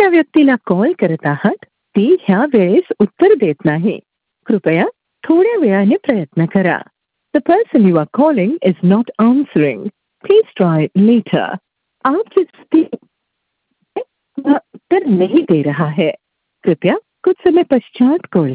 व्यक्तीला कॉल करत आहात ती ह्या वेळेस उत्तर देत नाही. कृपया थोड्या वेळाने प्रयत्न करा. The person you are calling is not answering. Please try later. आप जिस व्यक्ति वह उत्तर नहीं दे रहा है, कृपया कुछ समय पश्चात कॉल